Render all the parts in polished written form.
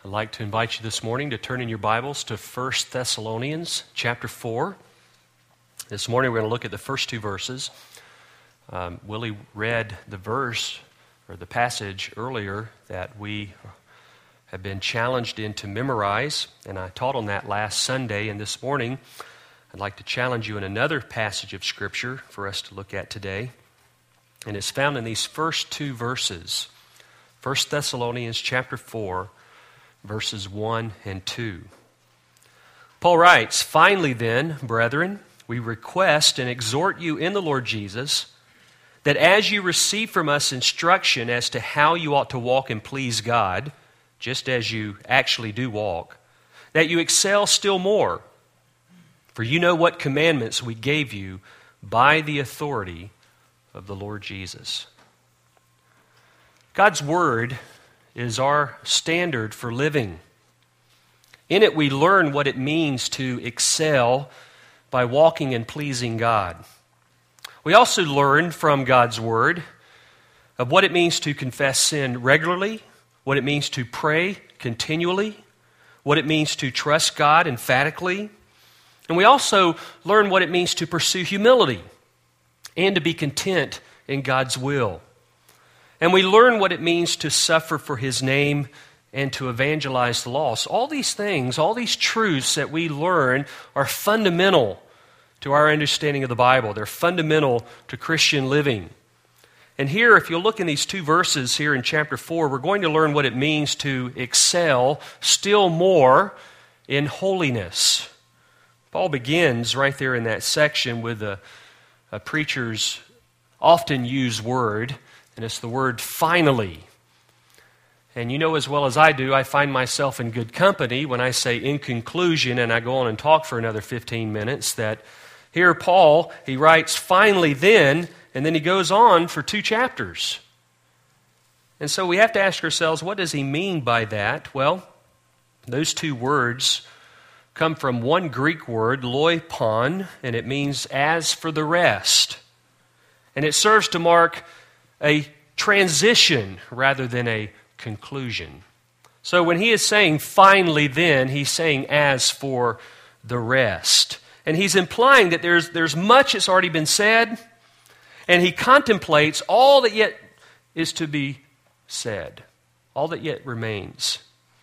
I'd like to invite you this morning to turn in your Bibles to 1 Thessalonians chapter 4. This morning we're going to look at the first two verses. Willie read the verse or the passage earlier that we have been challenged in to memorize, and I taught on that last Sunday. And this morning I'd like to challenge you in another passage of Scripture for us to look at today. And it's found in these first two verses, 1 Thessalonians chapter 4, verses 1 and 2. Paul writes, "Finally then, brethren, we request and exhort you in the Lord Jesus, that as you receive from us instruction as to how you ought to walk and please God, just as you actually do walk, that you excel still more. For you know what commandments we gave you by the authority of the Lord Jesus." God's Word is our standard for living. In it we learn what it means to excel by walking and pleasing God. We also learn from God's Word of what it means to confess sin regularly, what it means to pray continually, what it means to trust God emphatically, and we also learn what it means to pursue humility and to be content in God's will. And we learn what it means to suffer for His name and to evangelize the lost. All these things, all these truths that we learn are fundamental to our understanding of the Bible. They're fundamental to Christian living. And here, if you look in these two verses here in chapter 4, we're going to learn what it means to excel still more in holiness. Paul begins right there in that section with a preacher's often used word, and it's the word finally. And you know as well as I do, I find myself in good company when I say in conclusion, and I go on and talk for another 15 minutes, that here Paul, he writes finally then, and then he goes on for 2 chapters. And so we have to ask ourselves, what does he mean by that? Well, those two words come from one Greek word, loipon, and it means as for the rest. And it serves to mark a transition rather than a conclusion. So when he is saying finally then, he's saying as for the rest. And he's implying that there's much that's already been said, and he contemplates all that yet is to be said, all that yet remains.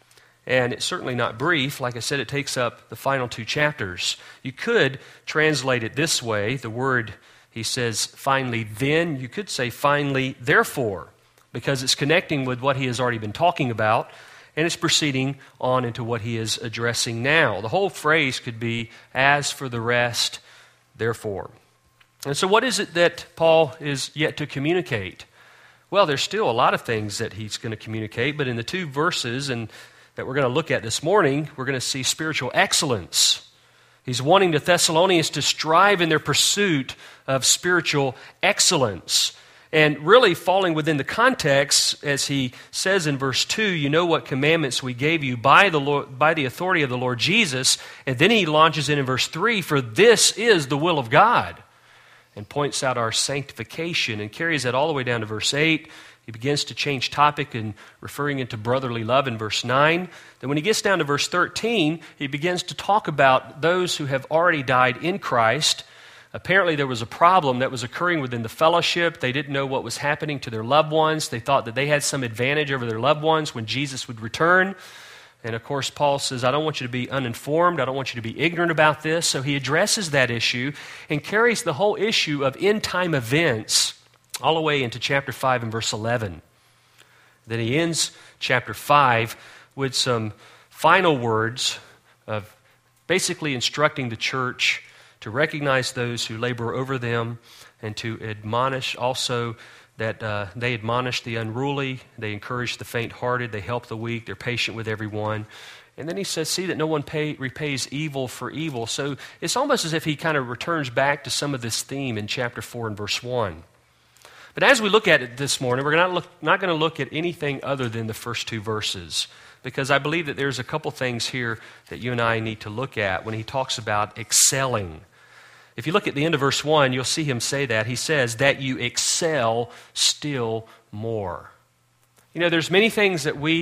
And it's certainly not brief. Like I said, it takes up the final 2 chapters. You could translate it this way. The word, he says, finally then. You could say finally therefore, because it's connecting with what he has already been talking about, and it's proceeding on into what he is addressing now. The whole phrase could be, as for the rest, therefore. And so what is it that Paul is yet to communicate? Well, there's still a lot of things that he's going to communicate, but in the 2 verses that we're going to look at this morning, we're going to see spiritual excellence. He's wanting the Thessalonians to strive in their pursuit of spiritual excellence. And really falling within the context, as he says in verse 2, you know what commandments we gave you by the authority of the Lord Jesus. And then he launches in verse 3, for this is the will of God, and points out our sanctification and carries that all the way down to verse 8. He begins to change topic and referring into brotherly love in verse 9. Then when he gets down to verse 13, he begins to talk about those who have already died in Christ. Apparently there was a problem that was occurring within the fellowship. They didn't know what was happening to their loved ones. They thought that they had some advantage over their loved ones when Jesus would return. And of course, Paul says, I don't want you to be uninformed. I don't want you to be ignorant about this. So he addresses that issue and carries the whole issue of end-time events all the way into chapter 5 and verse 11. Then he ends chapter 5 with some final words of basically instructing the church to recognize those who labor over them and to admonish also that they admonish the unruly, they encourage the faint-hearted, they help the weak, they're patient with everyone. And then he says, see that no one repays evil for evil. So it's almost as if he kind of returns back to some of this theme in chapter 4 and verse 1. But as we look at it this morning, we're not going to look at anything other than the first 2 verses, because I believe that there's a couple things here that you and I need to look at when he talks about excelling. If you look at the end of verse 1, you'll see him say that. He says, that you excel still more. You know, there's many things that we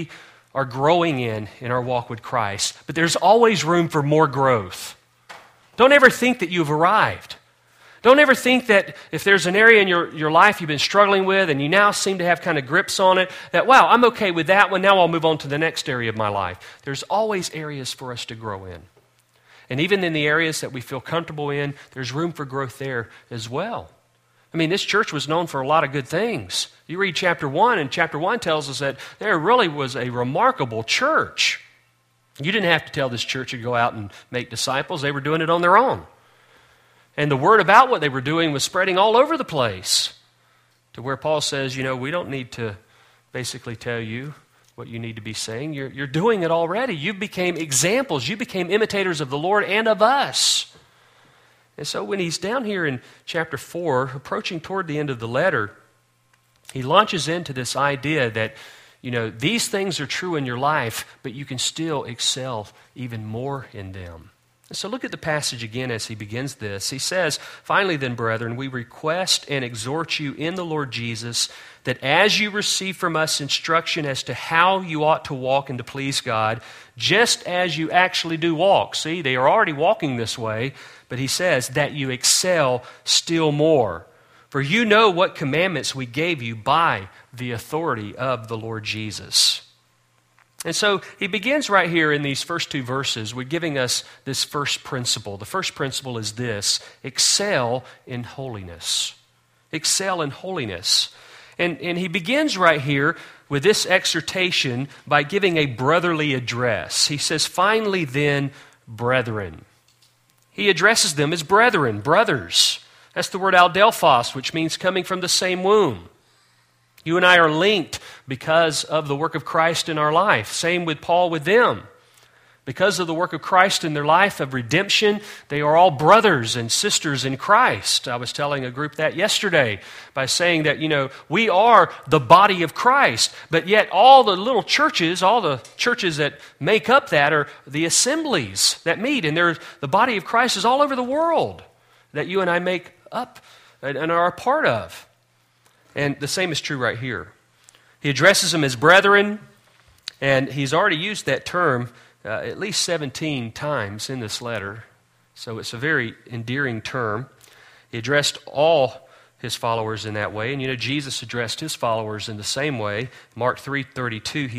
are growing in our walk with Christ, but there's always room for more growth. Don't ever think that you've arrived. Don't ever think that if there's an area in your life you've been struggling with and you now seem to have kind of grips on it, that, wow, I'm okay with that one, now I'll move on to the next area of my life. There's always areas for us to grow in. And even in the areas that we feel comfortable in, there's room for growth there as well. I mean, this church was known for a lot of good things. You read chapter 1, and chapter 1 tells us that there really was a remarkable church. You didn't have to tell this church to go out and make disciples. They were doing it on their own. And the word about what they were doing was spreading all over the place, to where Paul says, we don't need to basically tell you what you need to be saying. You're doing it already. You became examples. You became imitators of the Lord and of us. And so when he's down here in chapter 4, approaching toward the end of the letter, he launches into this idea that, these things are true in your life, but you can still excel even more in them. And so look at the passage again as he begins this. He says, "Finally then, brethren, we request and exhort you in the Lord Jesus that as you receive from us instruction as to how you ought to walk and to please God, just as you actually do walk." See, they are already walking this way, but he says that you excel still more. "For you know what commandments we gave you by the authority of the Lord Jesus." And so he begins right here in these first two verses with giving us this first principle. The first principle is this: excel in holiness. Excel in holiness. And he begins right here with this exhortation by giving a brotherly address. He says, "Finally then, brethren." He addresses them as brethren, brothers. That's the word adelphos, which means coming from the same womb. You and I are linked because of the work of Christ in our life. Same with Paul with them. Because of the work of Christ in their life of redemption, they are all brothers and sisters in Christ. I was telling a group that yesterday by saying that, we are the body of Christ, but yet all the little churches, all the churches that make up that are the assemblies that meet, and the body of Christ is all over the world that you and I make up and are a part of. And the same is true right here. He addresses them as brethren, and he's already used that term at least 17 times in this letter. So it's a very endearing term. He addressed all his followers in that way. And Jesus addressed his followers in the same way. Mark 3:32,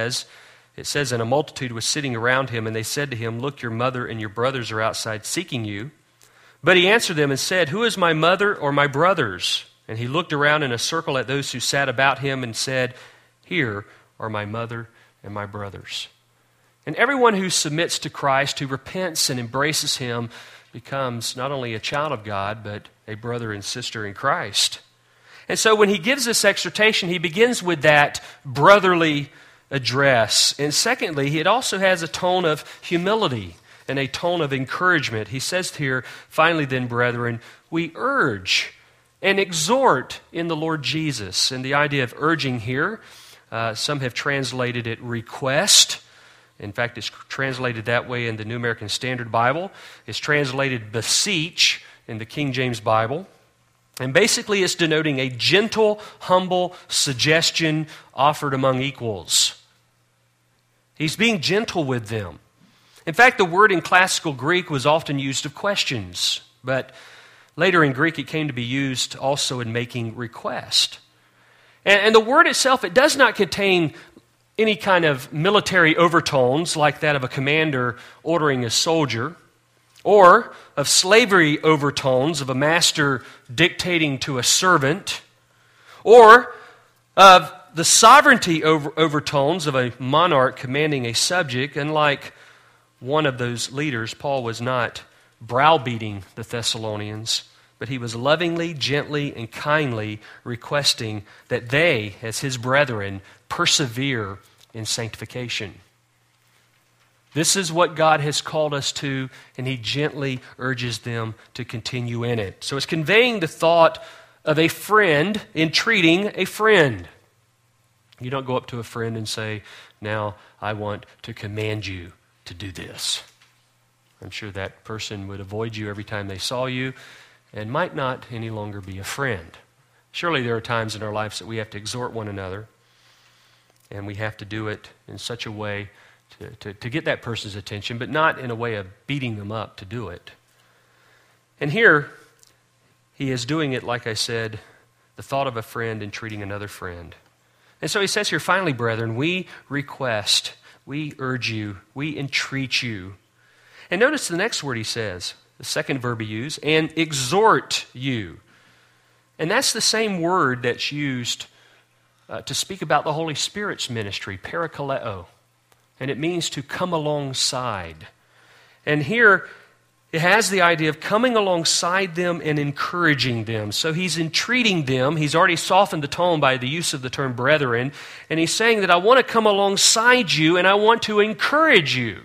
it says, "And a multitude was sitting around him, and they said to him, 'Look, your mother and your brothers are outside seeking you.' But he answered them and said, 'Who is my mother or my brothers?' And he looked around in a circle at those who sat about him and said, 'Here are my mother and my brothers.'" And everyone who submits to Christ, who repents and embraces him, becomes not only a child of God, but a brother and sister in Christ. And so when he gives this exhortation, he begins with that brotherly address. And secondly, it also has a tone of humility and a tone of encouragement. He says here, "Finally then, brethren, we urge and exhort in the Lord Jesus." And the idea of urging here, some have translated it request. In fact, it's translated that way in the New American Standard Bible. It's translated beseech in the King James Bible. And basically it's denoting a gentle, humble suggestion offered among equals. He's being gentle with them. In fact, the word in classical Greek was often used of questions, but later in Greek it came to be used also in making request. And the word itself, it does not contain any kind of military overtones like that of a commander ordering a soldier, or of slavery overtones of a master dictating to a servant, or of the sovereignty overtones of a monarch commanding a subject. Unlike one of those leaders, Paul was not browbeating the Thessalonians, but he was lovingly, gently, and kindly requesting that they, as his brethren, persevere in sanctification. This is what God has called us to, and he gently urges them to continue in it. So it's conveying the thought of a friend entreating a friend. You don't go up to a friend and say, "Now I want to command you to do this." I'm sure that person would avoid you every time they saw you and might not any longer be a friend. Surely there are times in our lives that we have to exhort one another. And we have to do it in such a way to get that person's attention, but not in a way of beating them up to do it. And here, he is doing it, like I said, the thought of a friend and treating another friend. And so he says here, finally, brethren, we request, we urge you, we entreat you. And notice the next word he says, the second verb he used, and exhort you. And that's the same word that's used to speak about the Holy Spirit's ministry, parakaleo. And it means to come alongside. And here, it has the idea of coming alongside them and encouraging them. So he's entreating them. He's already softened the tone by the use of the term brethren. And he's saying that I want to come alongside you and I want to encourage you.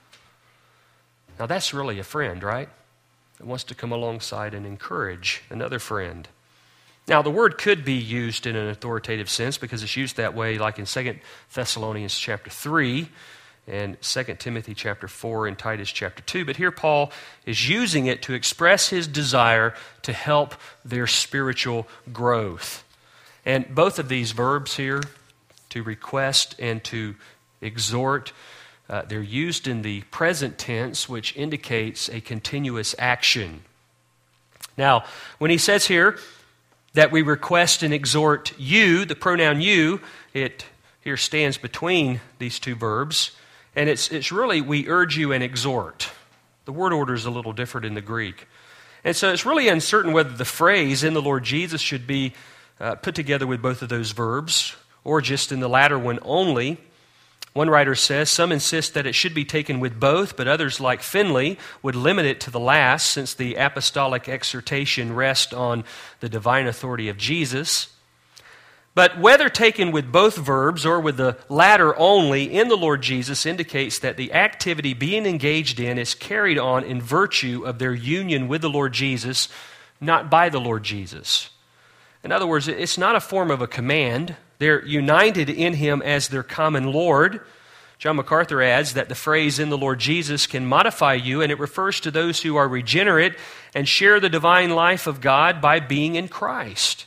Now that's really a friend, right? That wants to come alongside and encourage another friend. Now the word could be used in an authoritative sense because it's used that way like in 2 Thessalonians chapter 3 and 2 Timothy chapter 4 and Titus chapter 2. But here Paul is using it to express his desire to help their spiritual growth. And both of these verbs here, to request and to exhort, they're used in the present tense, which indicates a continuous action. Now, when he says here that we request and exhort you, the pronoun you, it here stands between these two verbs. And it's really, we urge you and exhort. The word order is a little different in the Greek. And so it's really uncertain whether the phrase in the Lord Jesus should be put together with both of those verbs or just in the latter one only. One writer says, some insist that it should be taken with both, but others like Finley would limit it to the last since the apostolic exhortation rests on the divine authority of Jesus. But whether taken with both verbs or with the latter only in the Lord Jesus indicates that the activity being engaged in is carried on in virtue of their union with the Lord Jesus, not by the Lord Jesus. In other words, it's not a form of a command. They're united in Him as their common Lord. John MacArthur adds that the phrase in the Lord Jesus can modify you, and it refers to those who are regenerate and share the divine life of God by being in Christ.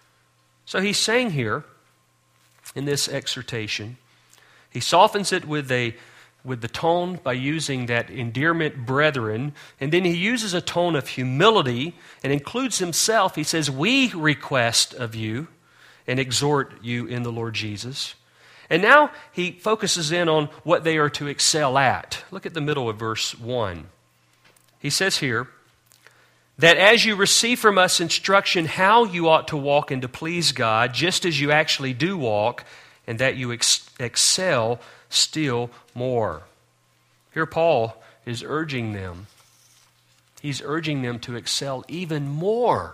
So he's saying here, in this exhortation, he softens it with the tone by using that endearment, brethren, and then he uses a tone of humility and includes himself. He says, we request of you and exhort you in the Lord Jesus. And now he focuses in on what they are to excel at. Look at the middle of verse 1. He says here, that as you receive from us instruction how you ought to walk and to please God, just as you actually do walk, and that you excel still more. Here Paul is urging them. He's urging them to excel even more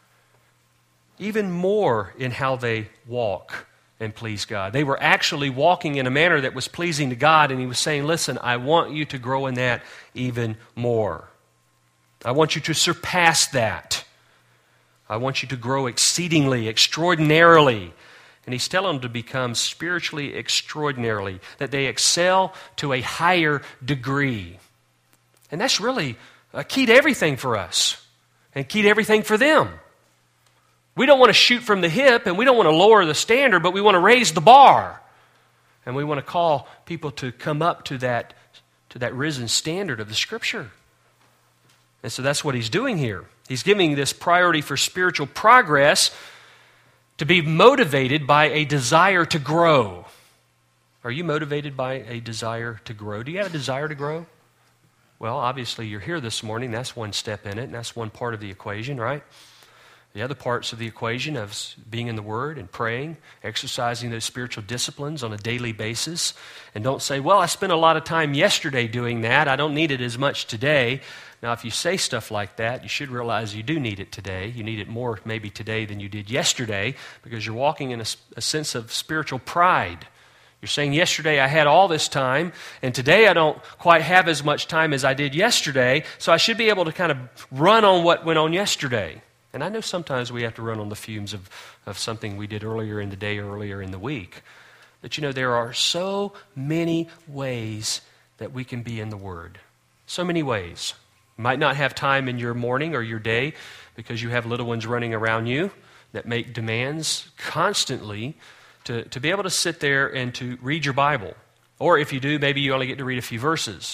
in how they walk and please God. They were actually walking in a manner that was pleasing to God, and he was saying, listen, I want you to grow in that even more. I want you to surpass that. I want you to grow exceedingly, extraordinarily. And he's telling them to become spiritually extraordinarily, that they excel to a higher degree. And that's really a key to everything for us and key to everything for them. We don't want to shoot from the hip and we don't want to lower the standard, but we want to raise the bar. And we want to call people to come up to that risen standard of the Scripture. And so that's what he's doing here. He's giving this priority for spiritual progress to be motivated by a desire to grow. Are you motivated by a desire to grow? Do you have a desire to grow? Well, obviously you're here this morning. That's one step in it, and that's one part of the equation, right? The other parts of the equation of being in the Word and praying, exercising those spiritual disciplines on a daily basis. And don't say, well, I spent a lot of time yesterday doing that. I don't need it as much today. Now, if you say stuff like that, you should realize you do need it today. You need it more maybe today than you did yesterday because you're walking in a sense of spiritual pride. You're saying, yesterday I had all this time, and today I don't quite have as much time as I did yesterday, so I should be able to kind of run on what went on yesterday. And I know sometimes we have to run on the fumes of something we did earlier in the day, earlier in the week. But you know, there are so many ways that we can be in the Word. So many ways. You might not have time in your morning or your day because you have little ones running around you that make demands constantly to be able to sit there and to read your Bible. Or if you do, maybe you only get to read a few verses.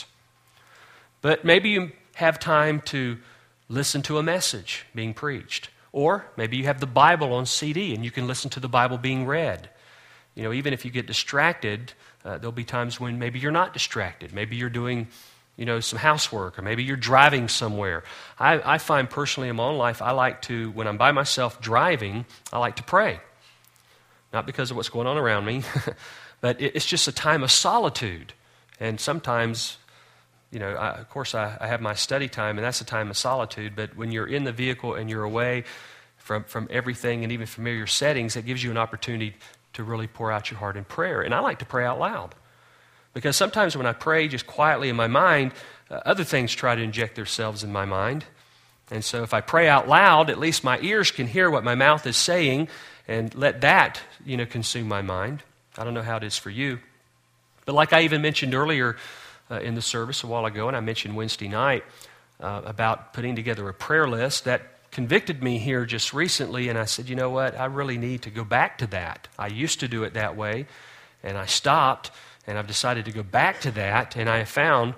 But maybe you have time to listen to a message being preached. Or maybe you have the Bible on CD and you can listen to the Bible being read. You know, even if you get distracted, there'll be times when maybe you're not distracted. Maybe you're doing, some housework, or maybe you're driving somewhere. I find personally in my own life, I like to, when I'm by myself driving, I like to pray. Not because of what's going on around me, but it's just a time of solitude. And sometimes, of course I have my study time, and that's a time of solitude, but when you're in the vehicle and you're away from everything and even familiar settings, it gives you an opportunity to really pour out your heart in prayer. And I like to pray out loud. Because sometimes when I pray just quietly in my mind, other things try to inject themselves in my mind. And so if I pray out loud, at least my ears can hear what my mouth is saying and let that, consume my mind. I don't know how it is for you. But like I even mentioned earlier in the service a while ago, and I mentioned Wednesday night about putting together a prayer list, that convicted me here just recently, and I said, you know what, I really need to go back to that. I used to do it that way, and I stopped. And I've decided to go back to that, and I have found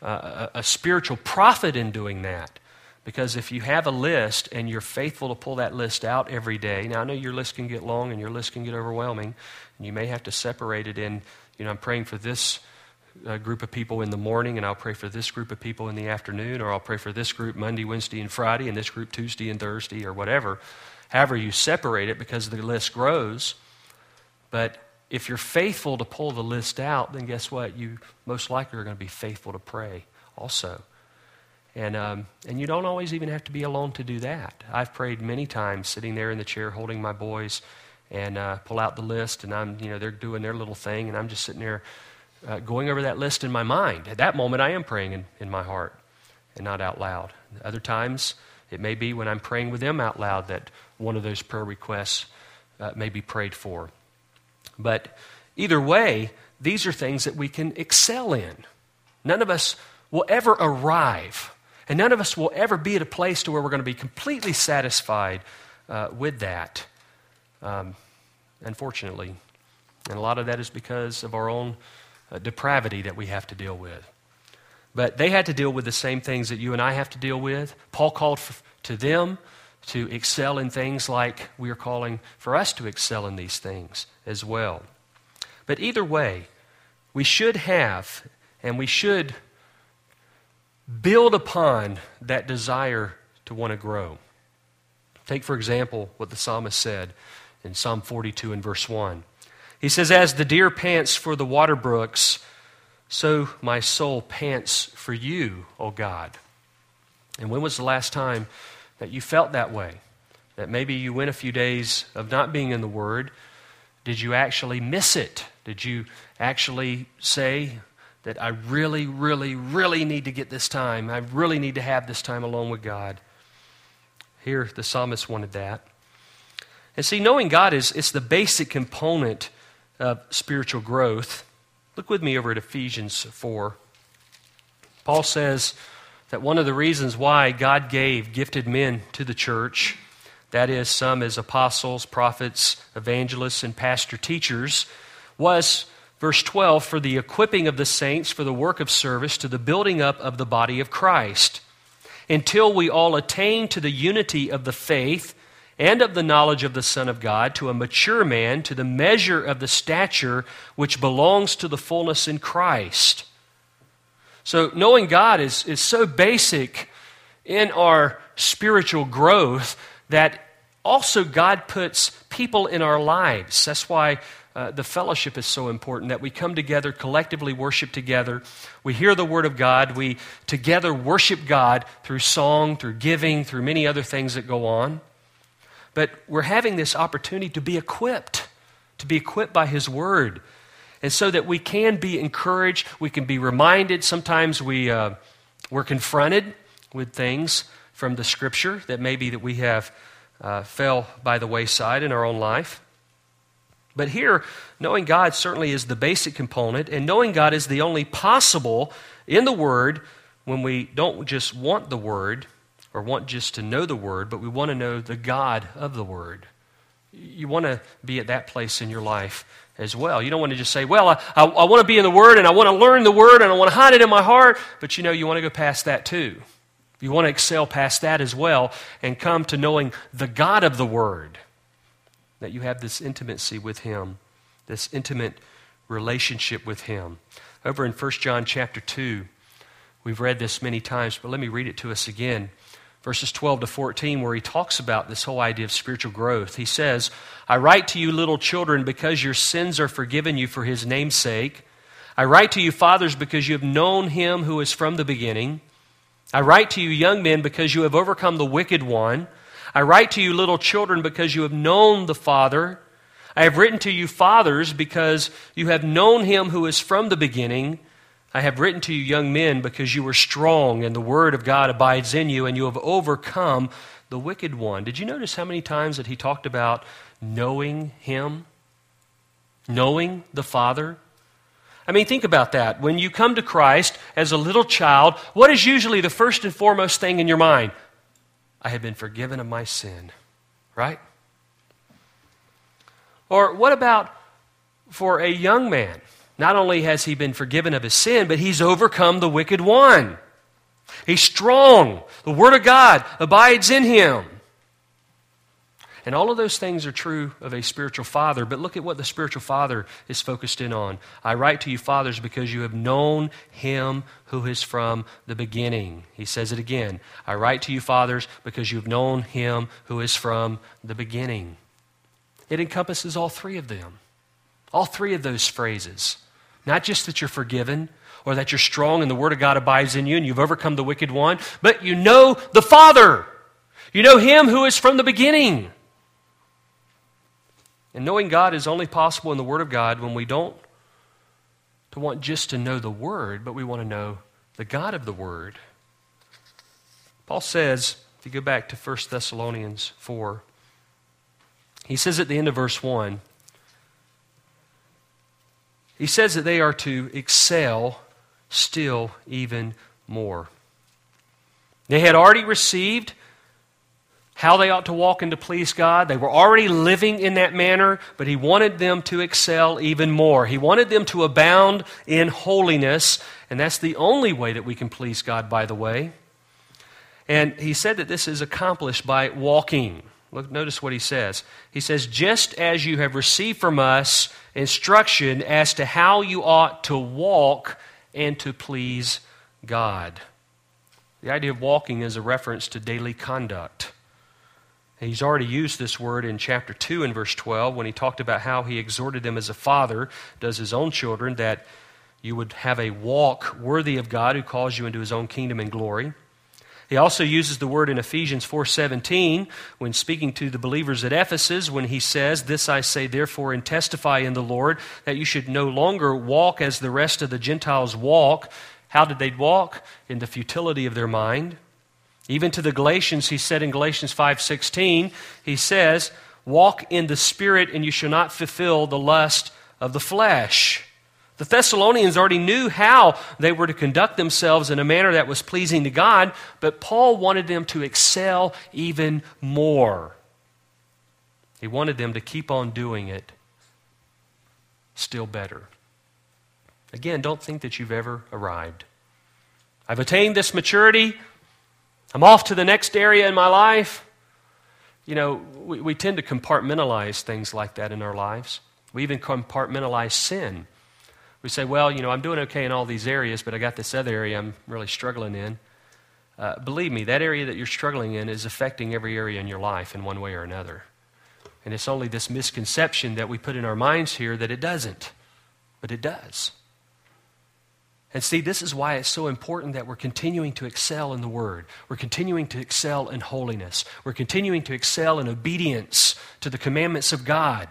a spiritual profit in doing that. Because if you have a list and you're faithful to pull that list out every day, now I know your list can get long and your list can get overwhelming, and you may have to separate it in, I'm praying for this group of people in the morning, and I'll pray for this group of people in the afternoon, or I'll pray for this group Monday, Wednesday, and Friday, and this group Tuesday and Thursday, or whatever. However you separate it, because the list grows. But if you're faithful to pull the list out, then guess what? You most likely are going to be faithful to pray also. And you don't always even have to be alone to do that. I've prayed many times sitting there in the chair holding my boys and pull out the list, and they're doing their little thing, and I'm just sitting there going over that list in my mind. At that moment, I am praying in my heart and not out loud. Other times, it may be when I'm praying with them out loud that one of those prayer requests may be prayed for. But either way, these are things that we can excel in. None of us will ever arrive, and none of us will ever be at a place to where we're going to be completely satisfied with that, unfortunately. And a lot of that is because of our own depravity that we have to deal with. But they had to deal with the same things that you and I have to deal with. Paul called to them to excel in things like we are calling for us to excel in these things as well. But either way, we should have and we should build upon that desire to want to grow. Take, for example, what the psalmist said in Psalm 42 and verse 1. He says, "As the deer pants for the water brooks, so my soul pants for you, O God." And when was the last time that you felt that way? That maybe you went a few days of not being in the Word. Did you actually miss it? Did you actually say that I really, really, really need to get this time? I really need to have this time alone with God. Here, the psalmist wanted that. And see, knowing God it's the basic component of spiritual growth. Look with me over at Ephesians 4. Paul says that one of the reasons why God gave gifted men to the church, that is, some as apostles, prophets, evangelists, and pastor teachers, was, verse 12, for the equipping of the saints for the work of service to the building up of the body of Christ, until we all attain to the unity of the faith and of the knowledge of the Son of God, to a mature man, to the measure of the stature which belongs to the fullness in Christ. So knowing God is so basic in our spiritual growth that also God puts people in our lives. That's why the fellowship is so important, that we come together, collectively worship together. We hear the Word of God. We together worship God through song, through giving, through many other things that go on. But we're having this opportunity to be equipped by His Word. And so that we can be encouraged, we can be reminded. Sometimes we're confronted with things from the Scripture that maybe that we have fell by the wayside in our own life. But here, knowing God certainly is the basic component, and knowing God is the only possible in the Word when we don't just want the Word or want just to know the Word, but we want to know the God of the Word. You want to be at that place in your life as well. You don't want to just say, well, I want to be in the Word, and I want to learn the Word, and I want to hide it in my heart. But you want to go past that too. You want to excel past that as well and come to knowing the God of the Word. That you have this intimacy with Him, this intimate relationship with Him. Over in 1 John chapter 2, we've read this many times, but let me read it to us again. Verses 12 to 14, where he talks about this whole idea of spiritual growth. He says, I write to you, little children, because your sins are forgiven you for His name's sake. I write to you, fathers, because you have known Him who is from the beginning. I write to you, young men, because you have overcome the wicked one. I write to you, little children, because you have known the Father. I have written to you, fathers, because you have known Him who is from the beginning. I have written to you, young men, because you are strong, and the Word of God abides in you, and you have overcome the wicked one. Did you notice how many times that he talked about knowing Him? Knowing the Father? I mean, think about that. When you come to Christ as a little child, what is usually the first and foremost thing in your mind? I have been forgiven of my sin, right? Or what about for a young man? Not only has he been forgiven of his sin, but he's overcome the wicked one. He's strong. The Word of God abides in him. And all of those things are true of a spiritual father, but look at what the spiritual father is focused in on. I write to you, fathers, because you have known Him who is from the beginning. He says it again. I write to you, fathers, because you have known Him who is from the beginning. It encompasses all three of them. All three of those phrases. Not just that you're forgiven or that you're strong and the Word of God abides in you and you've overcome the wicked one, but you know the Father. You know Him who is from the beginning. And knowing God is only possible in the Word of God when we don't want just to know the Word, but we want to know the God of the Word. Paul says, if you go back to 1 Thessalonians 4, he says at the end of verse 1, he says that they are to excel still even more. They had already received how they ought to walk and to please God. They were already living in that manner, but he wanted them to excel even more. He wanted them to abound in holiness, and that's the only way that we can please God, by the way. And he said that this is accomplished by walking. Look, notice what he says. He says, just as you have received from us instruction as to how you ought to walk and to please God. The idea of walking is a reference to daily conduct. He's already used this word in chapter 2 and verse 12 when he talked about how he exhorted them as a father does his own children, that you would have a walk worthy of God who calls you into His own kingdom and glory. He also uses the word in Ephesians 4:17 when speaking to the believers at Ephesus when he says, this I say therefore and testify in the Lord, that you should no longer walk as the rest of the Gentiles walk. How did they walk? In the futility of their mind. Even to the Galatians, he said in Galatians 5:16, he says, walk in the Spirit and you shall not fulfill the lust of the flesh. The Thessalonians already knew how they were to conduct themselves in a manner that was pleasing to God, but Paul wanted them to excel even more. He wanted them to keep on doing it still better. Again, don't think that you've ever arrived. I've attained this maturity. I'm off to the next area in my life. You know, we tend to compartmentalize things like that in our lives. We even compartmentalize sin. We say, well, you know, I'm doing okay in all these areas, but I got this other area I'm really struggling in. Believe me, that area that you're struggling in is affecting every area in your life in one way or another. And it's only this misconception that we put in our minds here that it doesn't. But it does. And see, this is why it's so important that we're continuing to excel in the Word. We're continuing to excel in holiness. We're continuing to excel in obedience to the commandments of God.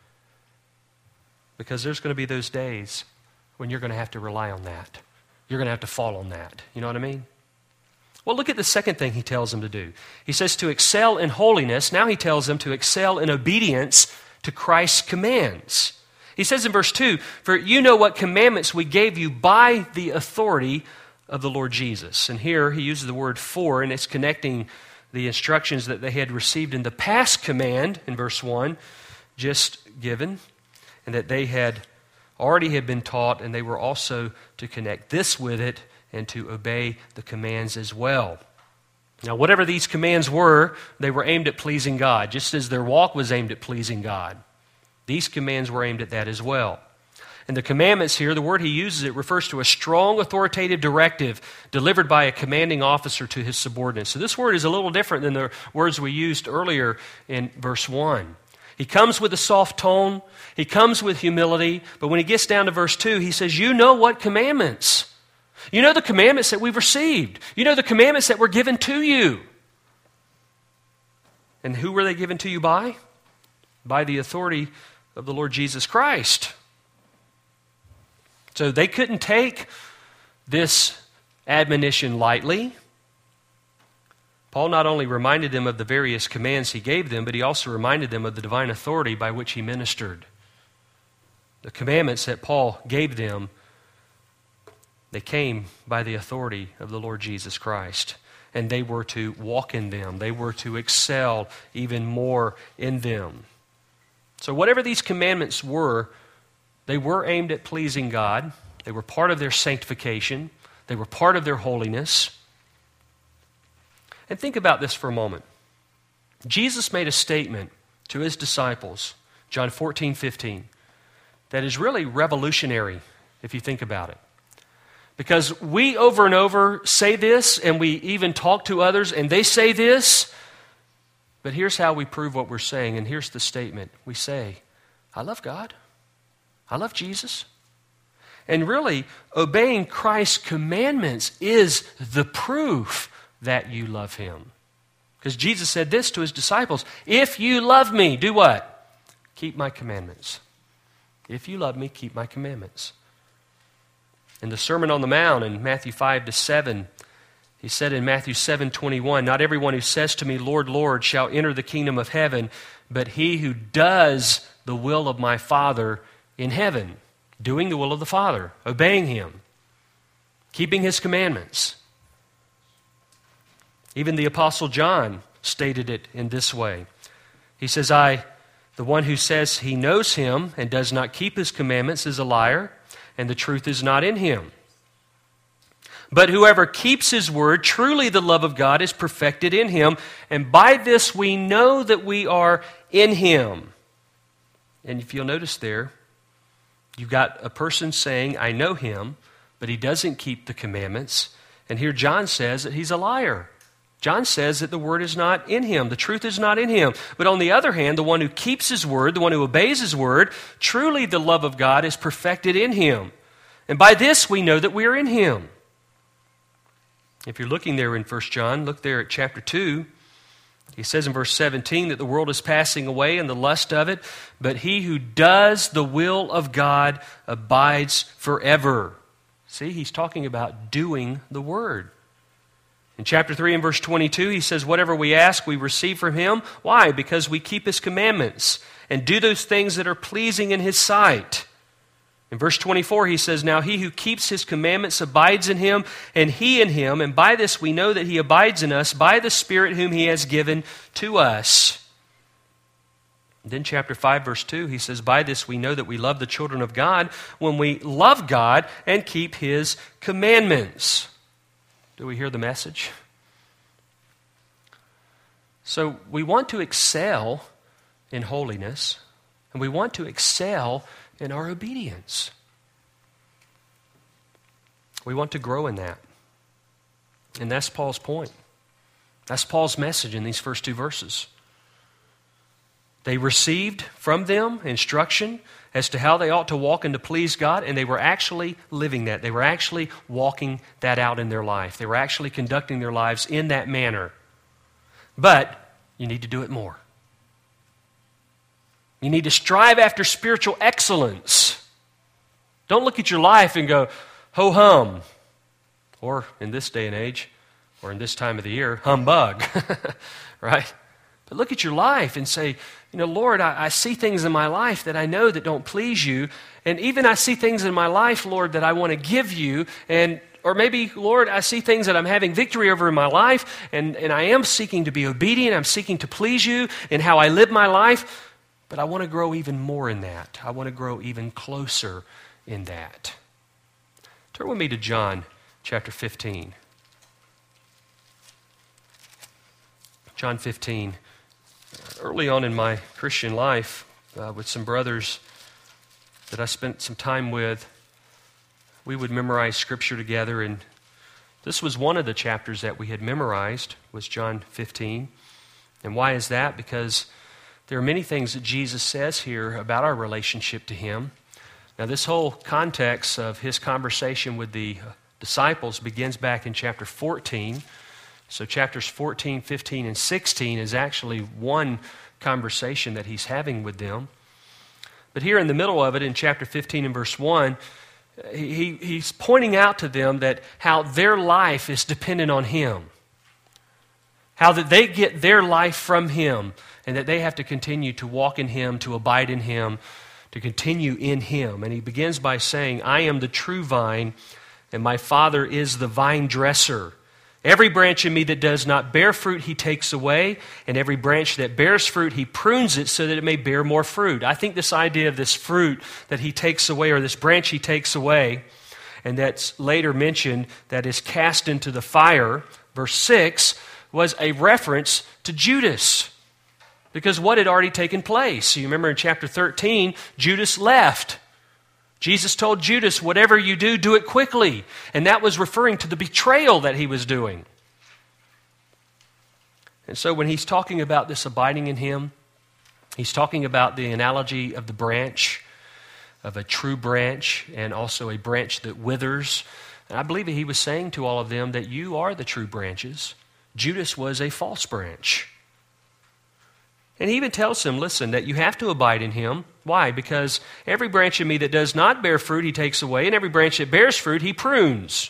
Because there's going to be those days when you're going to have to rely on that. You're going to have to fall on that. You know what I mean? Well, look at the second thing he tells them to do. He says to excel in holiness. Now he tells them to excel in obedience to Christ's commands. He says in verse 2, for you know what commandments we gave you by the authority of the Lord Jesus. And here he uses the word for, and it's connecting the instructions that they had received in the past command, in verse 1, just given, and that they had been taught, and they were also to connect this with it and to obey the commands as well. Now, whatever these commands were, they were aimed at pleasing God, just as their walk was aimed at pleasing God. These commands were aimed at that as well. And the commandments here, the word he uses, it refers to a strong authoritative directive delivered by a commanding officer to his subordinates. So this word is a little different than the words we used earlier in verse 1. He comes with a soft tone, he comes with humility, but when he gets down to verse 2, he says, you know what commandments? You know the commandments that we've received. You know the commandments that were given to you. And who were they given to you by? By the authority of the Lord Jesus Christ. So they couldn't take this admonition lightly. Paul not only reminded them of the various commands he gave them, but he also reminded them of the divine authority by which he ministered. The commandments that Paul gave them, they came by the authority of the Lord Jesus Christ. And they were to walk in them. They were to excel even more in them. So whatever these commandments were, they were aimed at pleasing God. They were part of their sanctification. They were part of their holiness. And think about this for a moment. Jesus made a statement to his disciples, John 14:15, that is really revolutionary if you think about it. Because we over and over say this, and we even talk to others, and they say this, but here's how we prove what we're saying, and here's the statement. We say, I love God. I love Jesus. And really, obeying Christ's commandments is the proof that you love him. Because Jesus said this to his disciples, if you love me, do what? Keep my commandments. If you love me, keep my commandments. In the Sermon on the Mount in Matthew 5-7, he said in Matthew 7:21, not everyone who says to me, Lord, Lord, shall enter the kingdom of heaven, but he who does the will of my Father in heaven. Doing the will of the Father, obeying him, keeping his commandments. Even the Apostle John stated it in this way. He says, the one who says he knows him and does not keep his commandments is a liar, and the truth is not in him. But whoever keeps his word, truly the love of God is perfected in him, and by this we know that we are in him. And if you'll notice there, you've got a person saying, I know him, but he doesn't keep the commandments. And here John says that he's a liar. John says that the word is not in him. The truth is not in him. But on the other hand, the one who keeps his word, the one who obeys his word, truly the love of God is perfected in him. And by this we know that we are in him. If you're looking there in 1 John, look there at chapter 2. He says in verse 17 that the world is passing away and the lust of it, but he who does the will of God abides forever. See, he's talking about doing the word. In chapter 3 and verse 22, he says, whatever we ask, we receive from him. Why? Because we keep his commandments and do those things that are pleasing in his sight. In verse 24, he says, now he who keeps his commandments abides in him, and he in him, and by this we know that he abides in us, by the Spirit whom he has given to us. And then chapter 5, verse 2, he says, by this we know that we love the children of God, when we love God and keep his commandments. Do we hear the message? So we want to excel in holiness, and we want to excel in our obedience. We want to grow in that. And that's Paul's point. That's Paul's message in these first two verses. They received from them instruction as to how they ought to walk and to please God, and they were actually living that. They were actually walking that out in their life. They were actually conducting their lives in that manner. But you need to do it more. You need to strive after spiritual excellence. Don't look at your life and go, ho-hum. Or in this day and age, or in this time of the year, humbug. Right? But look at your life and say, Lord, I see things in my life that I know that don't please you. And even I see things in my life, Lord, that I want to give you. Or maybe, Lord, I see things that I'm having victory over in my life, and I am seeking to be obedient. I'm seeking to please you in how I live my life. But I want to grow even more in that. I want to grow even closer in that. Turn with me to John chapter 15. John 15. Early on in my Christian life, with some brothers that I spent some time with, we would memorize Scripture together, and this was one of the chapters that we had memorized, was John 15. And why is that? Because there are many things that Jesus says here about our relationship to Him. Now, this whole context of His conversation with the disciples begins back in chapter 14. So chapters 14, 15, and 16 is actually one conversation that He's having with them. But here in the middle of it, in chapter 15 and verse 1, He's pointing out to them that how their life is dependent on Him. How that they get their life from Him, and that they have to continue to walk in Him, to abide in Him, to continue in Him. And He begins by saying, I am the true vine, and my Father is the vine dresser. Every branch in me that does not bear fruit, He takes away, and every branch that bears fruit, He prunes it so that it may bear more fruit. I think this idea of this fruit that He takes away, or this branch He takes away, and that's later mentioned, that is cast into the fire, verse 6, was a reference to Judas. Because what had already taken place? You remember in chapter 13, Judas left. Jesus told Judas, whatever you do, do it quickly. And that was referring to the betrayal that he was doing. And so when he's talking about this abiding in Him, he's talking about the analogy of the branch, of a true branch, and also a branch that withers. And I believe that he was saying to all of them that you are the true branches. Judas was a false branch. And he even tells them, listen, that you have to abide in Him. Why? Because every branch in me that does not bear fruit, He takes away, and every branch that bears fruit, He prunes.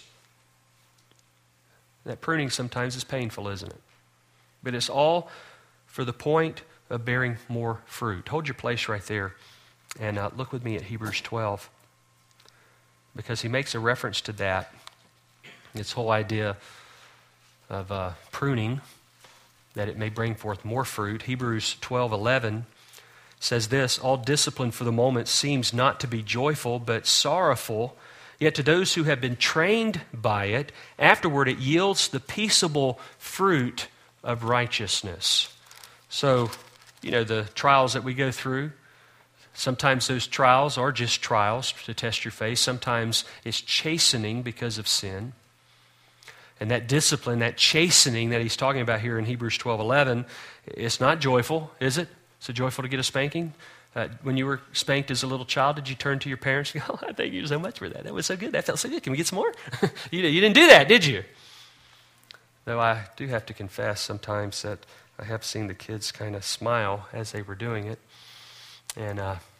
That pruning sometimes is painful, isn't it? But it's all for the point of bearing more fruit. Hold your place right there, and look with me at Hebrews 12, because he makes a reference to that, this whole idea of pruning, that it may bring forth more fruit. Hebrews 12:11 says this, all discipline for the moment seems not to be joyful, but sorrowful. Yet to those who have been trained by it, afterward it yields the peaceable fruit of righteousness. So, the trials that we go through, sometimes those trials are just trials to test your faith. Sometimes it's chastening because of sin. And that discipline, that chastening that he's talking about here in Hebrews 12:11, it's not joyful, is it? Is it joyful to get a spanking? When you were spanked as a little child, did you turn to your parents and go, oh, thank you so much for that. That was so good. That felt so good. Can we get some more? You didn't do that, did you? Though I do have to confess sometimes that I have seen the kids kind of smile as they were doing it. And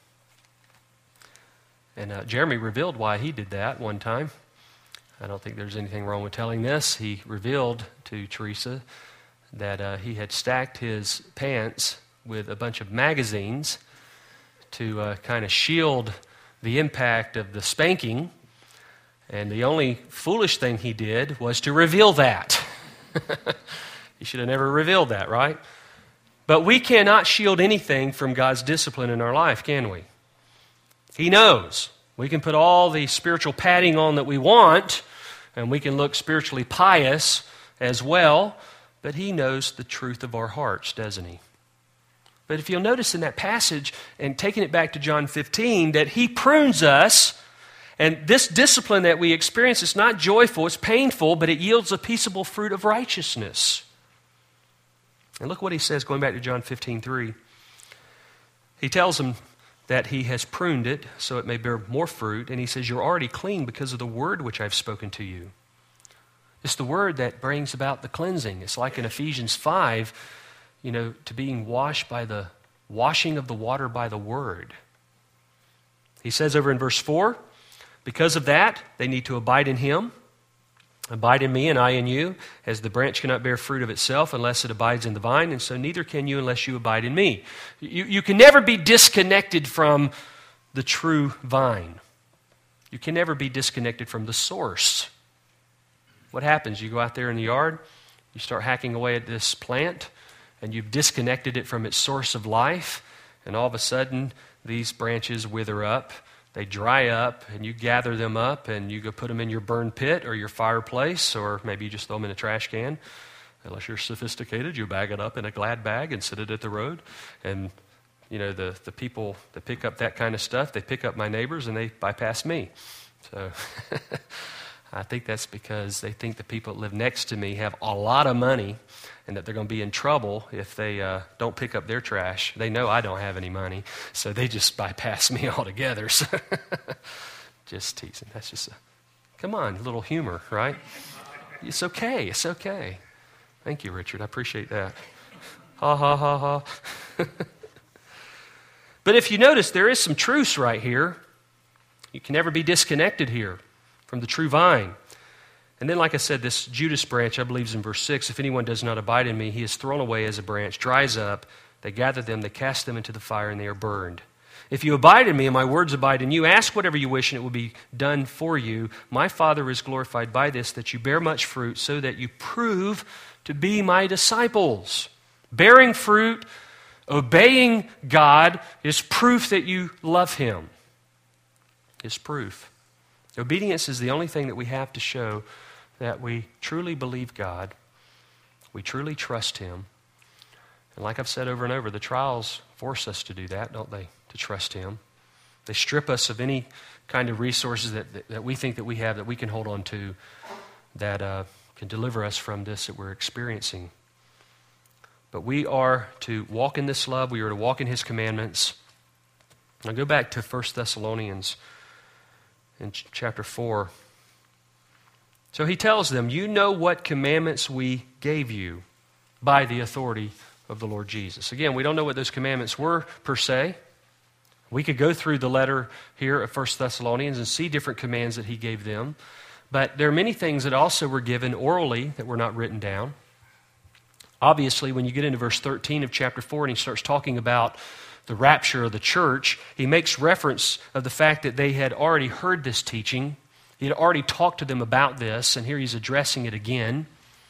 Jeremy revealed why he did that one time. I don't think there's anything wrong with telling this. He revealed to Teresa that he had stacked his pants with a bunch of magazines to kind of shield the impact of the spanking. And the only foolish thing he did was to reveal that. He should have never revealed that, right? But we cannot shield anything from God's discipline in our life, can we? He knows. We can put all the spiritual padding on that we want, and we can look spiritually pious as well, but He knows the truth of our hearts, doesn't He? But if you'll notice in that passage, and taking it back to John 15, that He prunes us, and this discipline that we experience is not joyful, it's painful, but it yields a peaceable fruit of righteousness. And look what He says, going back to John 15:3. He tells them that He has pruned it so it may bear more fruit. And He says, you're already clean because of the word which I've spoken to you. It's the word that brings about the cleansing. It's like in Ephesians 5, to being washed by the washing of the water by the word. He says over in verse 4, because of that, they need to abide in Him. Abide in me and I in you, as the branch cannot bear fruit of itself unless it abides in the vine, and so neither can you unless you abide in me. You can never be disconnected from the true vine. You can never be disconnected from the source. What happens? You go out there in the yard, you start hacking away at this plant, and you've disconnected it from its source of life, and all of a sudden these branches wither up. They dry up, and you gather them up, and you go put them in your burn pit or your fireplace, or maybe you just throw them in a trash can. Unless you're sophisticated, you bag it up in a Glad bag and sit it at the road. And, you know, the people that pick up that kind of stuff, they pick up my neighbors, and they bypass me. So I think that's because they think the people that live next to me have a lot of money and that they're going to be in trouble if they don't pick up their trash. They know I don't have any money, so they just bypass me altogether. So just teasing. That's just come on, a little humor, right? It's okay. It's okay. Thank you, Richard. I appreciate that. Ha, ha, ha, ha. But if you notice, there is some truce right here. You can never be disconnected here from the true vine. And then, like I said, this Judas branch, I believe, is in verse 6. If anyone does not abide in me, he is thrown away as a branch, dries up. They gather them, they cast them into the fire, and they are burned. If you abide in me and my words abide in you, ask whatever you wish, and it will be done for you. My Father is glorified by this, that you bear much fruit, so that you prove to be my disciples. Bearing fruit, obeying God, is proof that you love him. It's proof. Obedience is the only thing that we have to show that we truly believe God, we truly trust him. And like I've said over and over, the trials force us to do that, don't they? To trust him. They strip us of any kind of resources that we think that we have that we can hold on to that can deliver us from this that we're experiencing. But we are to walk in this love. We are to walk in his commandments. Now go back to 1 Thessalonians in chapter 4. So he tells them, you know what commandments we gave you by the authority of the Lord Jesus. Again, we don't know what those commandments were per se. We could go through the letter here of 1 Thessalonians and see different commands that he gave them. But there are many things that also were given orally that were not written down. Obviously, when you get into verse 13 of chapter 4 and he starts talking about the rapture of the church, he makes reference of the fact that they had already heard this teaching. He had already talked to them about this, and here he's addressing it again.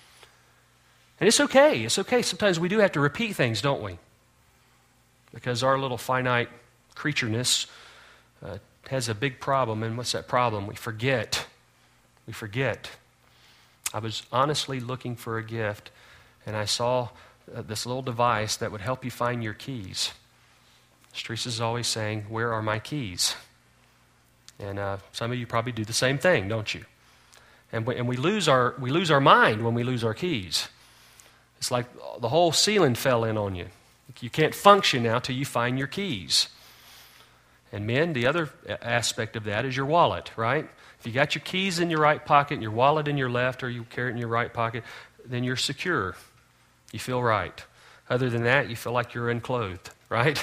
And it's okay. It's okay. Sometimes we do have to repeat things, don't we? Because our little finite creatureness has a big problem. And what's that problem? We forget. We forget. I was honestly looking for a gift, and I saw this little device that would help you find your keys. Teresa's always saying, where are my keys? And some of you probably do the same thing, don't you? And we lose our mind when we lose our keys. It's like the whole ceiling fell in on you. You can't function now till you find your keys. And men, the other aspect of that is your wallet, right? If you got your keys in your right pocket and your wallet in your left, or you carry it in your right pocket, then you're secure. You feel right. Other than that, you feel like you're unclothed, right?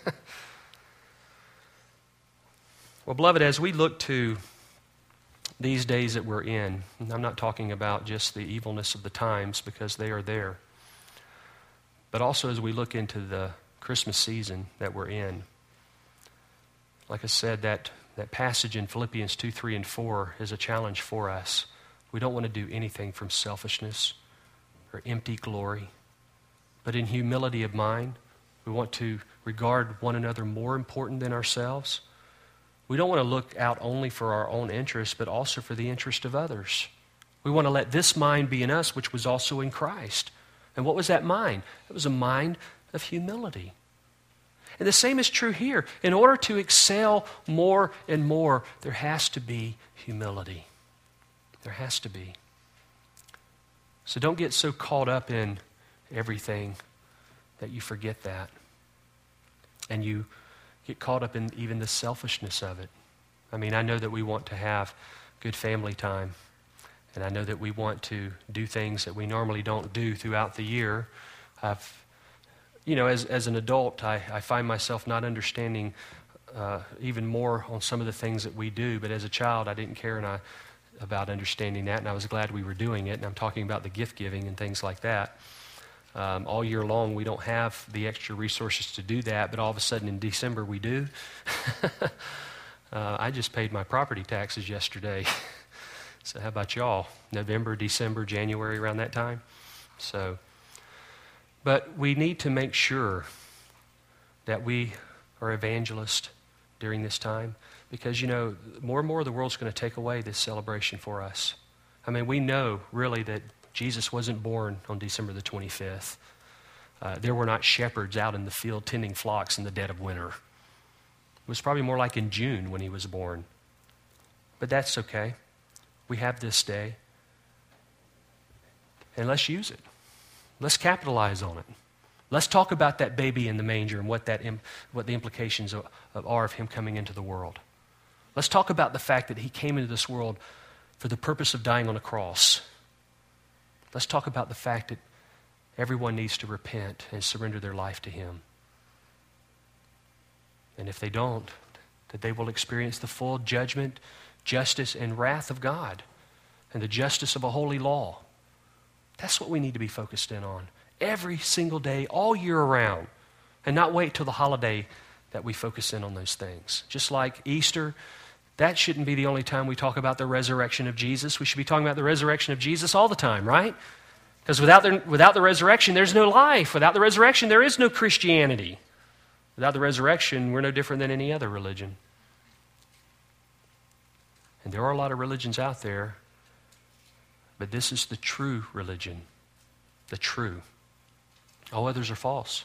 Well, beloved, as we look to these days that we're in, and I'm not talking about just the evilness of the times because they are there, but also as we look into the Christmas season that we're in, like I said, that passage in Philippians 2, 3, and 4 is a challenge for us. We don't want to do anything from selfishness or empty glory, but in humility of mind, we want to regard one another more important than ourselves. We don't want to look out only for our own interest, but also for the interest of others. We want to let this mind be in us, which was also in Christ. And what was that mind? It was a mind of humility. And the same is true here. In order to excel more and more, there has to be humility. There has to be. So don't get so caught up in everything that you forget that. And you get caught up in even the selfishness of it. I mean, I know that we want to have good family time. And I know that we want to do things that we normally don't do throughout the year. As an adult, I find myself not understanding even more on some of the things that we do. But as a child, I didn't care, and about understanding that, and I was glad we were doing it. And I'm talking about the gift giving and things like that. All year long, we don't have the extra resources to do that, but all of a sudden in December we do. I just paid my property taxes yesterday. So how about y'all? November, December, January, around that time? But we need to make sure that we are evangelists during this time, because, more and more the world's going to take away this celebration for us. I mean, we know really that Jesus wasn't born on December the 25th. There were not shepherds out in the field tending flocks in the dead of winter. It was probably more like in June when he was born. But that's okay. We have this day. And let's use it. Let's capitalize on it. Let's talk about that baby in the manger and what the implications are of him coming into the world. Let's talk about the fact that he came into this world for the purpose of dying on a cross. Let's talk about the fact that everyone needs to repent and surrender their life to him. And if they don't, that they will experience the full judgment, justice, and wrath of God and the justice of a holy law. That's what we need to be focused in on every single day, all year around, and not wait till the holiday that we focus in on those things. Just like Easter, that shouldn't be the only time we talk about the resurrection of Jesus. We should be talking about the resurrection of Jesus all the time, right? Because without the resurrection, there's no life. Without the resurrection, there is no Christianity. Without the resurrection, we're no different than any other religion. And there are a lot of religions out there, but this is the true religion. The true. All others are false.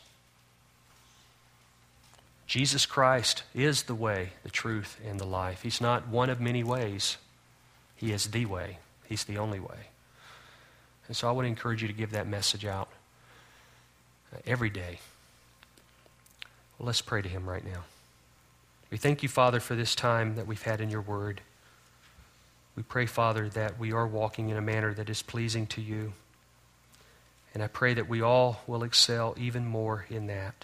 Jesus Christ is the way, the truth, and the life. He's not one of many ways. He is the way. He's the only way. And so I would encourage you to give that message out every day. Well, let's pray to him right now. We thank you, Father, for this time that we've had in your word. We pray, Father, that we are walking in a manner that is pleasing to you. And I pray that we all will excel even more in that.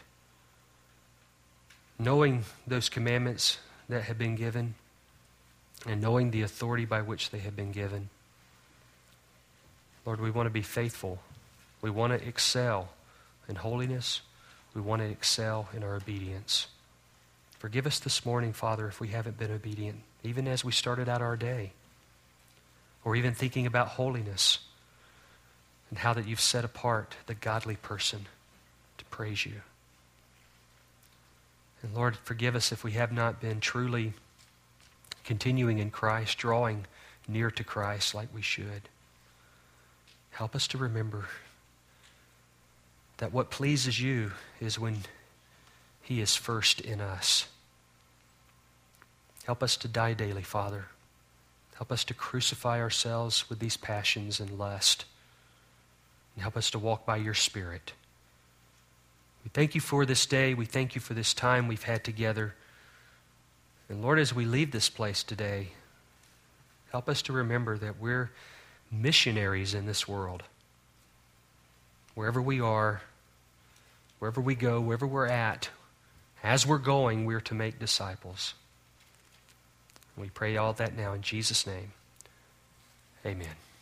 Knowing those commandments that have been given and knowing the authority by which they have been given. Lord, we want to be faithful. We want to excel in holiness. We want to excel in our obedience. Forgive us this morning, Father, if we haven't been obedient, even as we started out our day, or even thinking about holiness and how that you've set apart the godly person to praise you. And Lord, forgive us if we have not been truly continuing in Christ, drawing near to Christ like we should. Help us to remember that what pleases you is when he is first in us. Help us to die daily, Father. Help us to crucify ourselves with these passions and lust. And help us to walk by your Spirit. We thank you for this day. We thank you for this time we've had together. And Lord, as we leave this place today, help us to remember that we're missionaries in this world. Wherever we are, wherever we go, wherever we're at, as we're going, we're to make disciples. We pray all that now in Jesus' name. Amen.